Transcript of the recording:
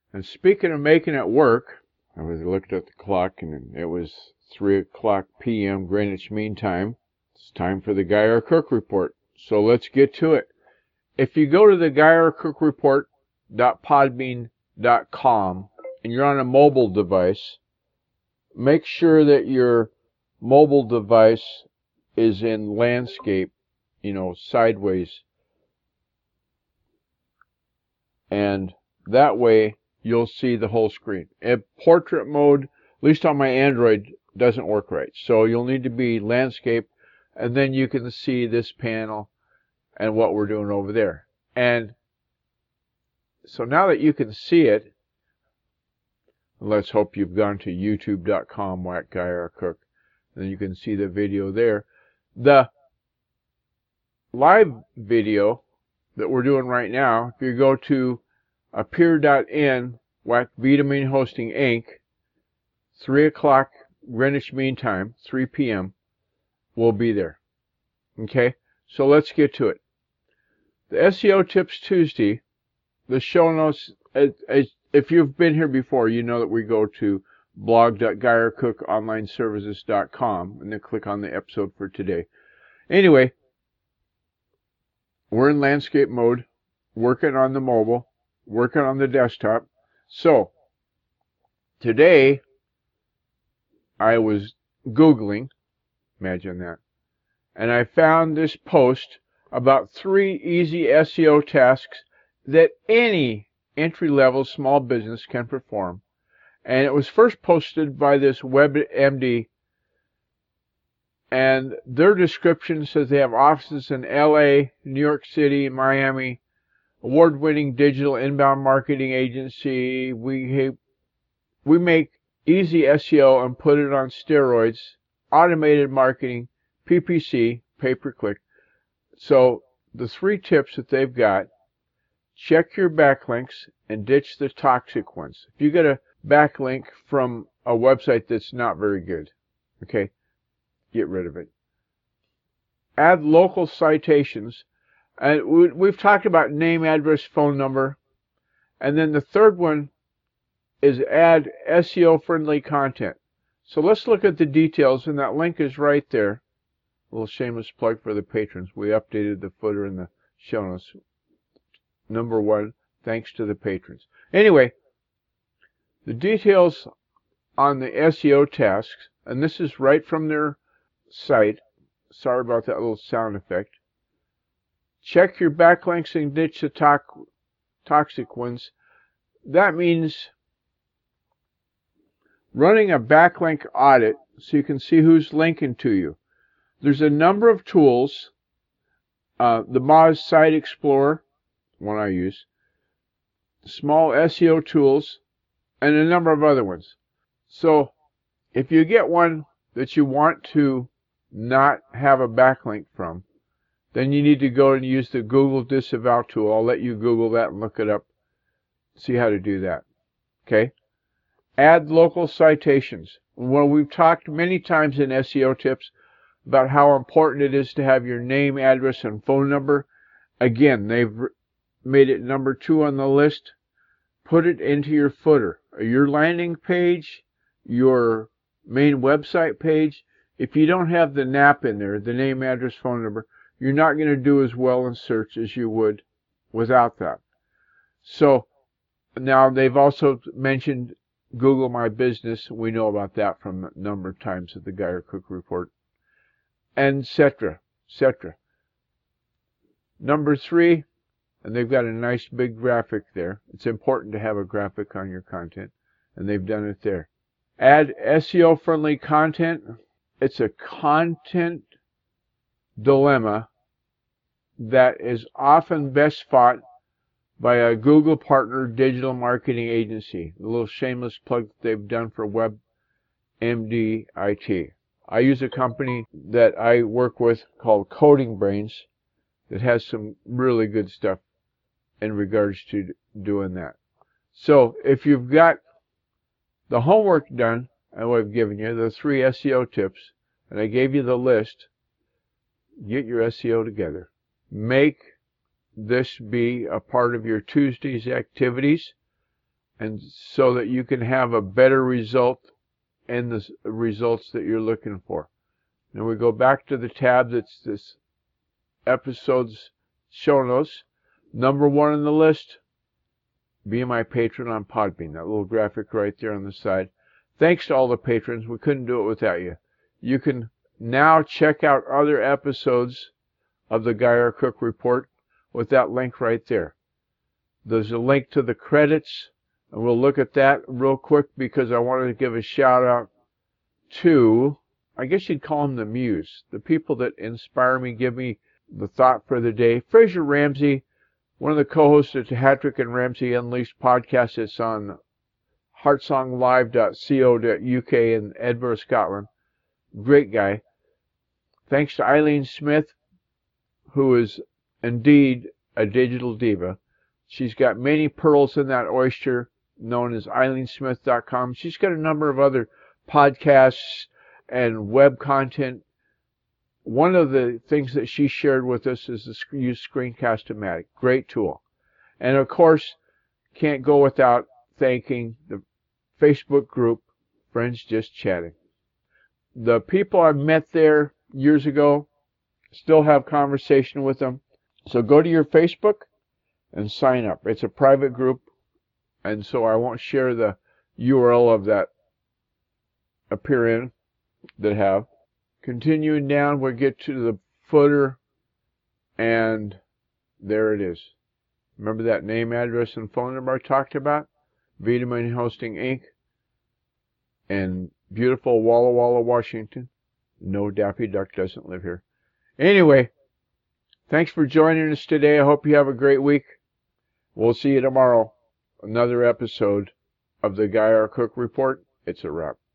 And speaking of making it work, I looked at the clock and it was 3:00 p.m. Greenwich Mean Time. It's time for the Guy R. Cook Report. So let's get to it. If you go to the GuyRCookReport.podbean.com and you're on a mobile device, make sure that your mobile device is in landscape, sideways. And that way you'll see the whole screen. In portrait mode, at least on my Android, doesn't work right. So you'll need to be landscape, and then you can see this panel and what we're doing over there. And so now that you can see it, let's hope you've gone to youtube.com /GuyRCook, and then you can see the video there. The live video that we're doing right now, if you go to appear.in Vitamin Hosting Inc., 3:00 Greenwich Mean Time, 3 p.m., we'll be there. Okay, so let's get to it. The SEO Tips Tuesday, the show notes, if you've been here before, you know that we go to blog.GuyRCookOnlineServices.com and then click on the episode for today. Anyway, we're in landscape mode, working on the mobile, working on the desktop. So, today, I was Googling, imagine that, and I found this post about 3 easy SEO tasks that any entry-level small business can perform. And it was first posted by this WebMD, and their description says they have offices in LA, New York City, Miami, award-winning digital inbound marketing agency. We make easy SEO and put it on steroids, automated marketing, PPC, pay-per-click. So the 3 tips that they've got: check your backlinks and ditch the toxic ones. If you get a backlink from a website that's not very good, okay, get rid of it. Add local citations. And we've talked about name, address, phone number. And then the third one is add SEO-friendly content. So let's look at the details, and that link is right there. A little shameless plug for the patrons. We updated the footer in the show notes. Number 1, thanks to the patrons. Anyway, the details on the SEO tasks, and this is right from their site. Sorry about that little sound effect. Check your backlinks and ditch the toxic ones. That means running a backlink audit so you can see who's linking to you. There's a number of tools. The Moz Site Explorer, one I use, Small SEO Tools, and a number of other ones. So if you get one that you want to not have a backlink from, then you need to go and use the Google Disavow tool. I'll let you Google that and look it up. See how to do that. Okay? Add local citations. Well, we've talked many times in SEO tips about how important it is to have your name, address, and phone number. Again, they've made it number 2 on the list. Put it into your footer. Your landing page, your main website page. If you don't have the NAP in there, the name, address, phone number, you're not going to do as well in search as you would without that. So now they've also mentioned Google My Business. We know about that from a number of times at the Guy R. Cook Report, etc., etc. Number 3, and they've got a nice big graphic there. It's important to have a graphic on your content, and they've done it there. Add SEO-friendly content. It's a content dilemma that is often best fought by a Google partner digital marketing agency. A little shameless plug that they've done for WebMD IT. I use a company that I work with called Coding Brains that has some really good stuff in regards to doing that. So if you've got the homework done, and I've given you the 3 SEO tips, and I gave you the list, get your SEO together. Make this be a part of your Tuesday's activities, and so that you can have a better result and the results that you're looking for. Now we go back to the tab that's this episode's show notes. Number 1 on the list, be my patron on Podbean. That little graphic right there on the side. Thanks to all the patrons. We couldn't do it without you. You can now check out other episodes of the Guy R. Cook Report with that link right there. There's a link to the credits, and we'll look at that real quick because I wanted to give a shout out to, I guess you'd call them the muse, the people that inspire me, give me the thought for the day. Fraser Ramsey, one of the co-hosts of the Hattrick and Ramsey Unleashed podcast. It's on heartsonglive.co.uk in Edinburgh, Scotland. Great guy. Thanks to Eileen Smith, who is indeed a digital diva. She's got many pearls in that oyster, known as eileensmith.com. She's got a number of other podcasts and web content. One of the things that she shared with us is the use Screencast-O-Matic. Great tool. And of course, can't go without thanking the Facebook group, Friends Just Chatting. The people I met there years ago, still have conversation with them. So go to your Facebook and sign up. It's a private group, and so I won't share the URL of that appear in that have. Continuing down, we'll get to the footer, and there it is. Remember that name, address, and phone number I talked about? Vitamin Hosting Inc. and beautiful Walla Walla, Washington. No, Daffy Duck doesn't live here. Anyway, thanks for joining us today. I hope you have a great week. We'll see you tomorrow. Another episode of the Guy R. Cook Report. It's a wrap.